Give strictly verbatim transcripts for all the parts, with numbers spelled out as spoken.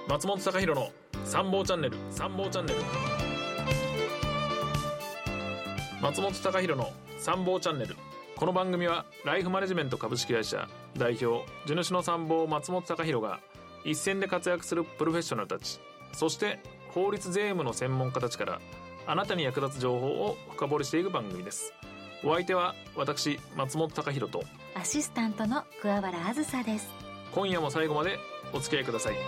松本貴弘の参謀チャンネル参謀チャンネル松本貴弘の参謀チャンネル。この番組はライフマネジメント株式会社代表地主の参謀松本貴弘が一線で活躍するプロフェッショナルたち、そして法律税務の専門家たちからあなたに役立つ情報を深掘りしていく番組です。お相手は私松本貴弘とアシスタントの桑原あずさです。 今夜も最後までお付き合いください。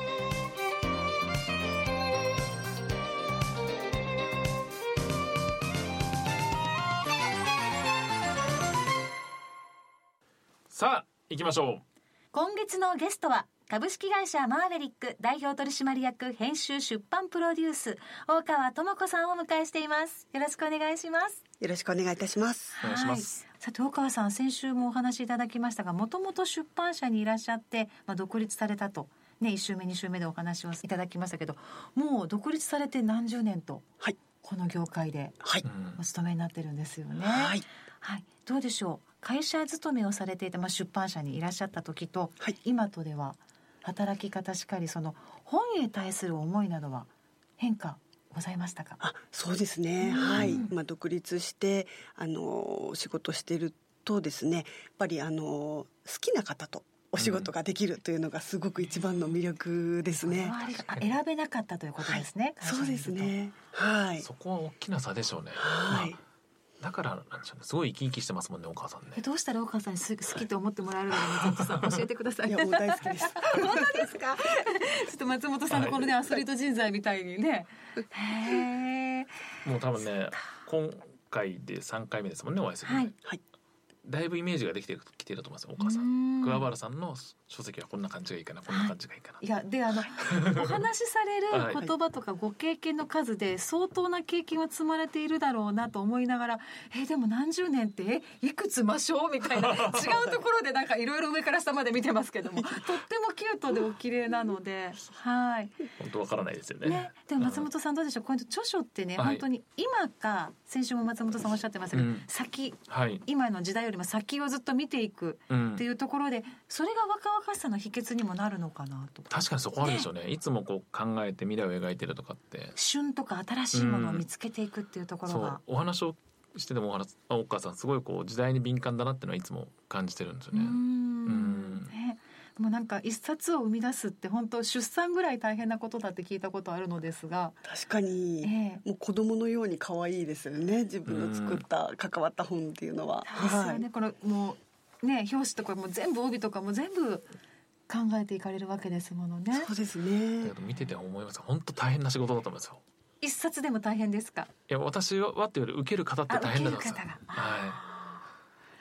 さあ行きましょう。 今月のゲストは株式会社マーベリック代表取締役編集出版プロデュース大川智子さんをお迎えしています。よろしくお願いします。 よろしくお願いいたします。 お願いします。 さて大川さん、先週もお話しいただきましたが、もともと出版社にいらっしゃって、まあ、独立されたとね、いち週目に週目でお話をいただきましたけど、もう独立されて何十年と、 はい、 この業界でお勤めになってるんですよね。 はい、 はい、どうでしょう、会社勤めをされていた、まあ、出版社にいらっしゃった時と、はい、今とでは働き方しかり、その本へ対する思いなどは変化ございましたか？ あ、そうですね、はい、まあ、独立してあの仕事してるとですね、やっぱりあの好きな方とお仕事ができるというのがすごく一番の魅力ですね。 あ、選べなかったということですね。 はい、そうですね、はい、 そこは大きな差でしょうね。 はい、 まあだからなんでしょうね、すごい生き生きしてますもんね、お母さんね。 どうしたらお母さんに好きと思ってもらえるのか、松本さん教えてください。 いや、もう大好きです。 本当ですか？ちょっと松本さんのこのね、アスリート人材みたいにね、へー、もう多分ね、今回でさんかいめですもんね、お会いするの、ね。はい、だいぶイメージができてきてると思いますよ、お母さん。桑原さんの書籍はこんな感じがいいかな、こんな感じがいいかな。 はい、いやであのお話しされる言葉とかご経験の数で相当な経験は積まれているだろうなと思いながら、えでも何十年ってえいくつましょうみたいな違うところでなんかいろいろ上から下まで見てますけども、とってもキュートでお綺麗なので、はい、 本当わからないですよね。 ね、でも松本さんどうでしょう、こういう著書ってね、はい、本当に今か、先週も松本さんおっしゃってましたけど、うん、先、はい、今の時代よりも先をずっと見ていくっていうところで、うん、それが若々しさの秘訣にもなるのかなと。 確かにそこあるでしょうね。いつもこう考えて未来を描いてるとかって、 旬とか新しいものを見つけていくっていうところが、うん、 そうお話をしててもお話お母さんすごいこう時代に敏感だなっていうのはいつも感じてるんですよね。うーん、うーん、 ね、でもなんか一冊を生み出すって本当出産ぐらい大変なことだって聞いたことあるのですが、 確かに、えー、もう子供のように可愛いですよね、自分の作った関わった本っていうのは。 そうですよね、はい、このもうね、表紙とかも全部帯とかも全部考えていかれるわけですものね。 そうですね。 だけど見てて思います、本当大変な仕事だと思いますよ。 一冊でも大変ですか？ いや、私はっていうより受ける方って大変だと思います。はい、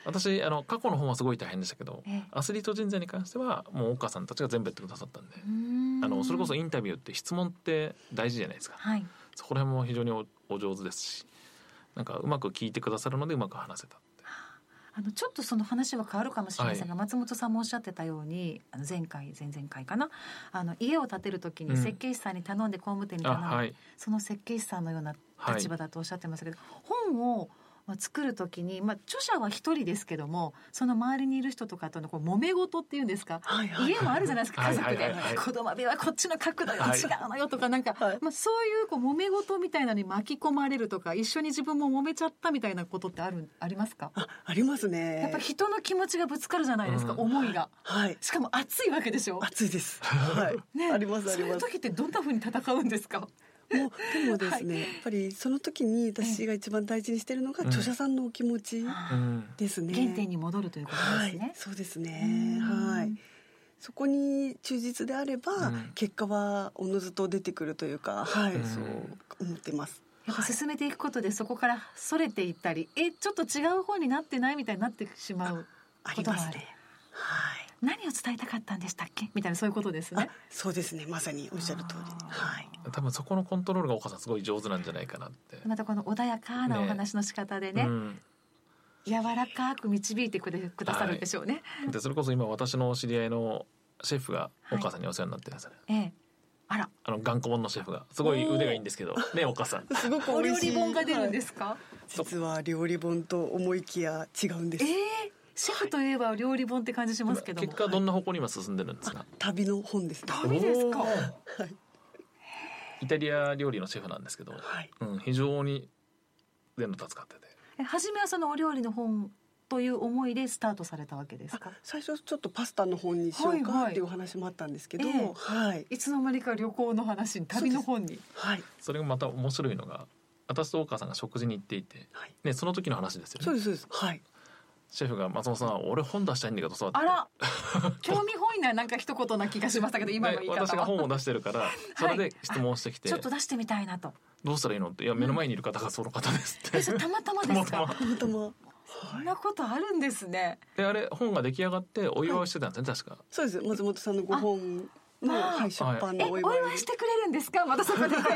私あの過去の本はすごい大変でしたけど、ええ、アスリート人材に関してはもうお母さんたちが全部やってくださったんで、んあのそれこそインタビューって質問って大事じゃないですか、はい、そこら辺も非常に お, お上手ですし、なんかうまく聞いてくださるのでうまく話せた。 あのちょっとその話は変わるかもしれませんが、はい、松本さんもおっしゃってたように、あの前回前々回かな、あの家を建てるときに設計士さんに頼んで工務店に頼んで、うん、はい、その設計士さんのような立場だとおっしゃってましたけど、はい、本を作るときに、まあ、著者は一人ですけども、その周りにいる人とかとのこう揉め事っていうんですか、はいはいはい、家もあるじゃないですか、家族で、はいはいはい、子供部屋はこっちの角度よ、はい、違うのよとか、なんか、はい、まあ、そういうこう揉め事みたいなのに巻き込まれるとか、一緒に自分も揉めちゃったみたいなことってあるありますか？ あ、ありますね。 やっぱ人の気持ちがぶつかるじゃないですか、うん、思いが、はい、しかも熱いわけでしょ。 熱いです、はい、 ね、 ありますあります。 そういう時ってどんな風に戦うんですか？ もうでもですね、はい、やっぱりその時に私が一番大事にしているのが著者さんのお気持ちですね、 うん、原点に戻るということですね、 はい、そうですね、はい、そこに忠実であれば、うん、結果はおのずと出てくるというか、はい、うん、そう思ってます。 やっぱ進めていくことでそこからそれていったり、えちょっと違う方になってないみたいになってしまうことがある。ありますね、はい、何を伝えたかったんでしたっけみたいな、そういうことですね。 そうですね、まさにおっしゃる通り、はい、 多分そこのコントロールが岡さんすごい上手なんじゃないかなって。 またこの穏やかなお話の仕方でね、ね、うん、柔らかく導いてくれくださるんでしょうね、 はい、でそれこそ今私の知り合いのシェフがお母さんにお世話になってるんですよね、はい、ええ、あら、あの頑固者のシェフがすごい腕がいいんですけどね、お母さんすごくお料理本が出るんですか？はい、 実は料理本と思いきや違うんです。 えーシェフといえば料理本って感じしますけども、 結果どんな方向に今進んでるんですか？ 旅の本ですね。 旅ですか？はい、 イタリア料理のシェフなんですけど、はい、うん、非常に全部使ってて、 え初めはそのお料理の本という思いでスタートされたわけですか？ 最初ちょっとパスタの本にしようかっていう話もあったんですけど、はいはいはい、いつの間にか旅行の話に旅の本に、 はい、 それがまた面白いのが、私とお母さんが食事に行っていて、はい、ね、その時の話ですよね。 そうですそうです、はい、 シェフが松本さん俺本出したいんだけどさ、 あら興味本位ななんか一言な気がしましたけど今の言い方は私が本を出してるからそれで質問してきて、 はい、ちょっと出してみたいなと、 どうしたらいいのって、いや目の前にいる方がその方ですって、 えそれたまたまですか？ たまたまそんなことあるんですね。 であれ本が出来上がってお祝いしてたんですね、はい、確か。 そうです、松本さんのご本の、はい、出版のお祝い、 えお祝いしてくれるんですか？またそこでお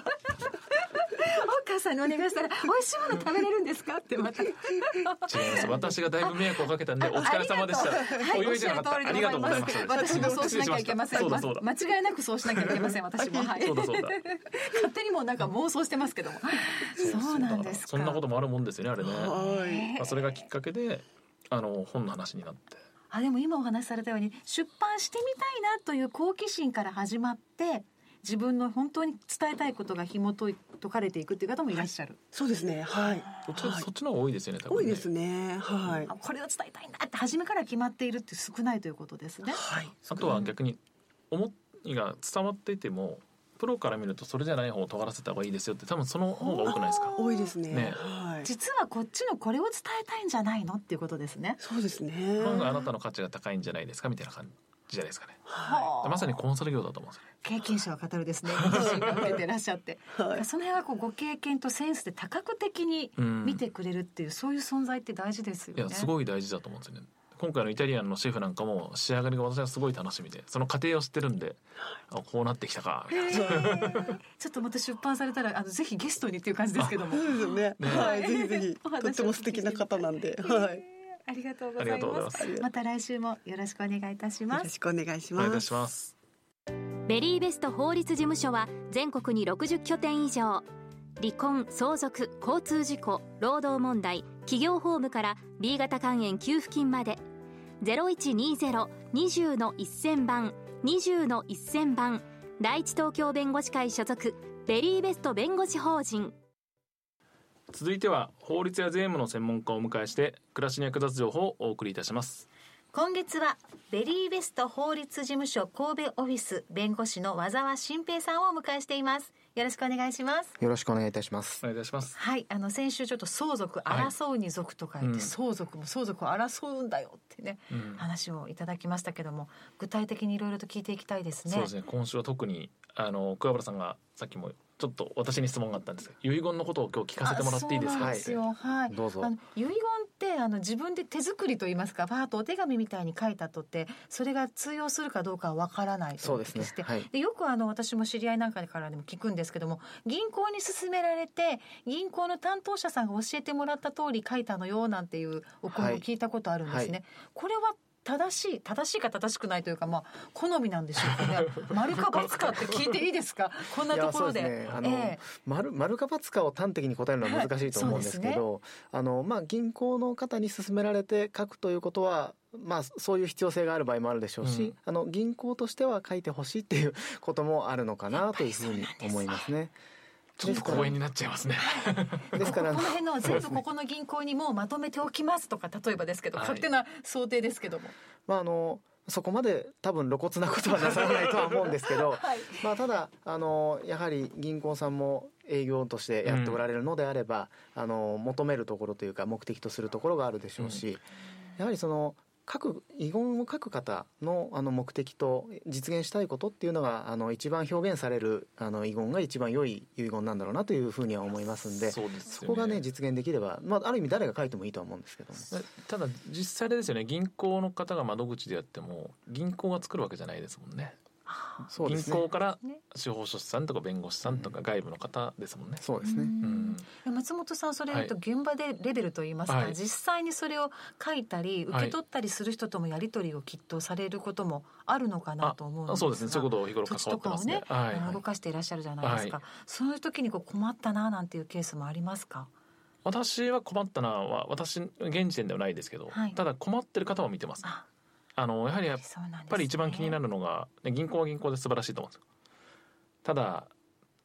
母さんにお願いしたら美味しいもの食べれるんですかってまた違います。私がだいぶ迷惑をかけたんでお疲れ様でした、はい、お祝いじゃなかった、ありがとうございました。 私もそうしなきゃいけません。 そうだそうだ、 間違いなくそうしなきゃいけません私も、はい、 そうだそうだ勝手にもうなんか妄想してますけどもそうなんですか。 そんなこともあるもんですよね、あれね。 はい、 まあ、それがきっかけであの本の話になって、 あでも今お話しされたように出版してみたいなという好奇心から始まって自分の本当に伝えたいことが紐解かれていくっていう方もいらっしゃる、はい、 そうですね、はい、 そっち、はい、そっちの方が多いですよね、多分ね。 多いですね、はい、 これを伝えたいんだって初めから決まっているって少ないということですね、 はい、 あとは逆に思いが伝わっていてもプロから見るとそれじゃない方を尖らせた方がいいですよって、多分その方が多くないですか？ 多いです ね, ね、 はい、実はこっちのこれを伝えたいんじゃないのっていうことですね。 そうですね、 本があなたの価値が高いんじゃないですかみたいな感じじゃないですかね、 はい、まさにコンサル業だと思うんですよね。 経験者は語るですねご自身が受けてらっしゃって、はい、その辺はこうご経験とセンスで多角的に見てくれるっていう、うん、そういう存在って大事ですよね。 いやすごい大事だと思うんですよね。今回のイタリアンのシェフなんかも仕上がりが私はすごい楽しみで、その過程を知ってるんで、あこうなってきたかみたいなちょっとまた出版されたらあのぜひゲストにっていう感じですけども。 そうですよね、ね、はい、ぜひぜひとっても素敵な方なんで、はい、 ありがとうございます。また来週もよろしくお願いいたします。 よろしくお願いします。 お願いいたします。 ベリーベスト法律事務所は全国にろくじゅっ拠点以上、離婚、相続、交通事故、労働問題、企業法務から B 型肝炎給付金まで ゼロいちにゼロ にじゅうのせん 番 にじゅうのせん 番第一東京弁護士会所属ベリーベスト弁護士法人。 続いては法律や税務の専門家をお迎えして暮らしに役立つ情報をお送りいたします。 今月はベリーベスト法律事務所神戸オフィス弁護士の和沢新平さんをお迎えしています。よろしくお願いします。 よろしくお願いいたします。 お願いいたします。 はい、あの先週ちょっと相続争うに属とか言って、はい、相続も相続を争うんだよってね、うん、話をいただきましたけども、具体的にいろいろと聞いていきたいですね。 そうですね、今週は特にあの桑原さんがさっきもちょっと私に質問があったんですけど、遺言のことを今日聞かせてもらっていいですか？ そうなんですよ、はい、 どうぞ。 あの遺言ってあの自分で手作りといいますか、パーッとお手紙みたいに書いたとってそれが通用するかどうかはわからないということでして、 そうですね、はい、 でよくあの私も知り合いなんかからでも聞くんですけども、銀行に勧められて銀行の担当者さんが教えてもらった通り書いたのよなんていうお声を聞いたことあるんですね、はいはい、これは正しい正しいか正しくないというか、まあ好みなんでしょうかね。丸か×かって聞いていいですか？こんなところで。いや、そうですね、あの、 えー、丸, 丸か×かを端的に答えるのは難しいと思うんですけど、はい、ね、あのまあ銀行の方に勧められて書くということは、まあそういう必要性がある場合もあるでしょうし、うん、あの銀行としては書いてほしいっていうこともあるのかなというふうに思いますね。 ちょっと光栄になっちゃいますね。 ですからこの辺の全部ここの銀行にもうまとめておきますとか、例えばですけど、はい、勝手な想定ですけども、 まああのそこまで多分露骨なことはなさらないとは思うんですけど、はい、まあただあのやはり銀行さんも営業としてやっておられるのであれば、うん、あの求めるところというか目的とするところがあるでしょうし、うん、やはりその書く遺言を書く方 の, あの目的と実現したいことっていうのがあの一番表現されるあの遺言が一番良い遺言なんだろうなというふうには思いますん で, そうです、ね、そこがね実現できれば、まあ、ある意味誰が書いてもいいとは思うんですけども、 ただ実際ですよね、銀行の方が窓口でやっても銀行が作るわけじゃないですもんね。そうですね、銀行から司法書士さんとか弁護士さんとか外部の方ですもんね、 うん、そうですね、うん、 松本さん、それ言うと現場でレベルといいますか、はい、実際にそれを書いたり受け取ったりする人ともやり取りをきっとされることもあるのかなと思うんですが、 そうですね、そういうことを日頃関わってますね。土地とかをね、 はい、動かしていらっしゃるじゃないですか、はい、そういう時にこう困ったななんていうケースもありますか？ 私は困ったなは私現時点ではないですけど、はい、ただ困ってる方も見てます。ああのやはりやっぱり一番気になるのが、ね、銀行は銀行で素晴らしいと思うんですよ。ただ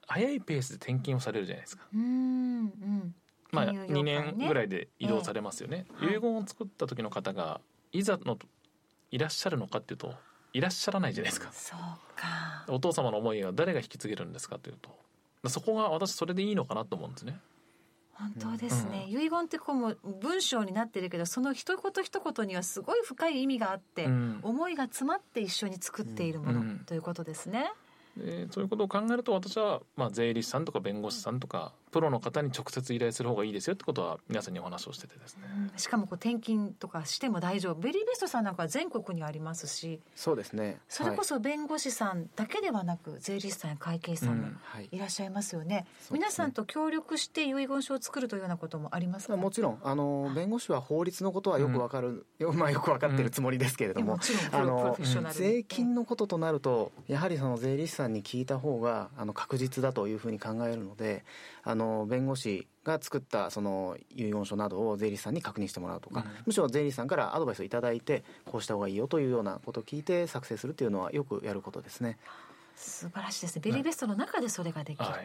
早いペースで転勤をされるじゃないですか。 うん、うんまあ、にねんぐらいで移動されますよね、えー、遺言を作った時の方がいざのいらっしゃるのかっていうといらっしゃらないじゃないですか。 そうか。 お父様の思いは誰が引き継げるんですかというと、そこが私それでいいのかなと思うんですね。 本当ですね、 うん、 遺言ってこうも文章になってるけどその一言一言にはすごい深い意味があって、うん、思いが詰まって一緒に作っているもの、うん、ということですね。 でそういうことを考えると私は、まあ、税理士さんとか弁護士さんとかプロの方に直接依頼する方がいいですよってことは皆さんにお話をしててですね、 うん、しかもこう転勤とかしても大丈夫。ベリーベストさんなんかは全国にありますし、 そうですね、 それこそ弁護士さんだけではなく、はい、税理士さんや会計士さんもいらっしゃいますよね、うん、皆さんと協力して遺言書を作るというようなこともありますか？ もちろんあの弁護士は法律のことはよくわかる、うん、まあ、よくわかってるつもりですけれども、うん、もちろんあの税金のこととなるとやはりその税理士さんに聞いた方があの確実だというふうに考えるので、あの弁護士が作ったその遺言書などを税理士さんに確認してもらうとか、うん、むしろ税理士さんからアドバイスをいただいてこうした方がいいよというようなことを聞いて作成するというのはよくやることですね。 素晴らしいですね。ベリーベストの中でそれができる、 はい、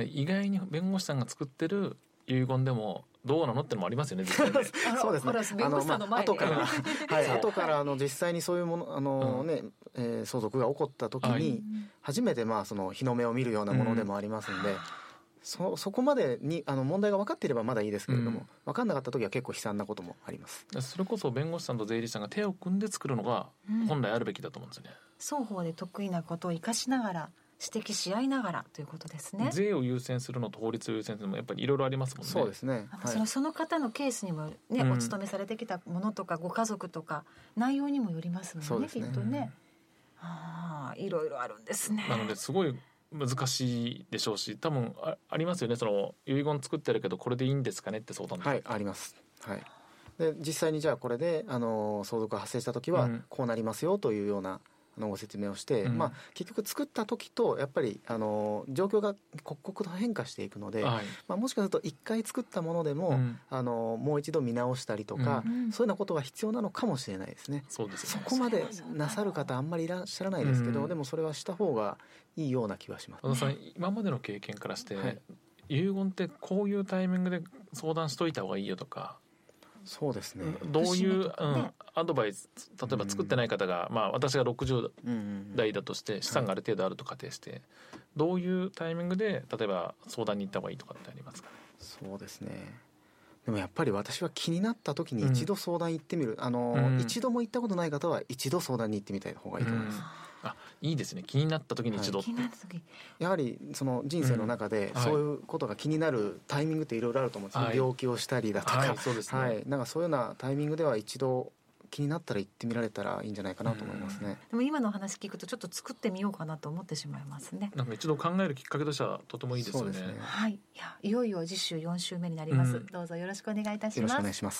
意外に弁護士さんが作ってる遺言でもどうなのってのもありますよね。 そうですね。あの、まあ、後から、はい、後からあの実際にそういうものあの、うん、ね、えー、相続が起こった時に初めてまあその日の目を見るようなものでもありますので、うん、そ, そこまでにあの問題が分かっていればまだいいですけれども、うん、分かんなかった時は結構悲惨なこともあります。 それこそ弁護士さんと税理士さんが手を組んで作るのが本来あるべきだと思うんですよね、 うん、双方で得意なことを生かしながら指摘し合いながらということですね。 税を優先するのと法律を優先するのもやっぱりいろいろありますもんね。 そうですね、 はい、そのその方のケースにもね、うん、お勤めされてきたものとかご家族とか内容にもよりますもんね。そうですね、きっとね、うん、あ、いろいろあるんですね。 なのですごい難しいでしょうし、多分 あ, ありますよね。その遺言作ってるけどこれでいいんですかねって相談。 はい、あります、はい、で実際にじゃあこれであの相続が発生した時はこうなりますよというようなあのご説明をして、うん、まあ、結局作った時とやっぱりあの状況が刻々と変化していくので、はい、まあ、もしかするといっかい作ったものでも、うん、あのもう一度見直したりとか、うん、そういうようなことが必要なのかもしれないですね。そうですね。そこまでなさる方あんまりいらっしゃらないですけど、うん、でもそれはした方がいいような気はします、ね。 和田さん、今までの経験からして、はい、遺言ってこういうタイミングで相談しといた方がいいよとか、 そうですね、 どういう、うん、アドバイス、例えば作ってない方が、うん、まあ、私がろくじゅう代だとして資産がある程度あると仮定して、はい、どういうタイミングで例えば相談に行った方がいいとかってありますか？ そうですね、でもやっぱり私は気になった時に一度相談行ってみる、うん、あの、うん、一度も行ったことない方は一度相談に行ってみたい方がいいと思います、うん、 あ、いいですね。気になった時に一度、はい、 やはりその人生の中でそういうことが気になるタイミングっていろいろあると思うんですね、はい、病気をしたりだとか、はい、そうですね、はい、なんかそういうようなタイミングでは一度気になったら行ってみられたらいいんじゃないかなと思いますね。 でも今の話聞くとちょっと作ってみようかなと思ってしまいますね。 なんか一度考えるきっかけとしてはとてもいいですよね。そうですね、 はい、いや、いよいよ次週よん週目になります、うん、どうぞよろしくお願いいたします。 よろしくお願いします。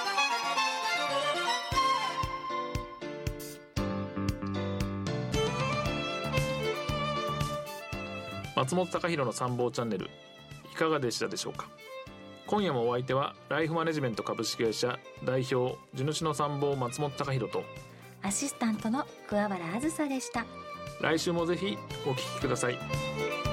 松本隆弘の参謀チャンネル、いかがでしたでしょうか。今夜もお相手はライフマネジメント株式会社代表地主の参謀松本隆弘とアシスタントの桑原あずさでした。 来週もぜひお聞きください。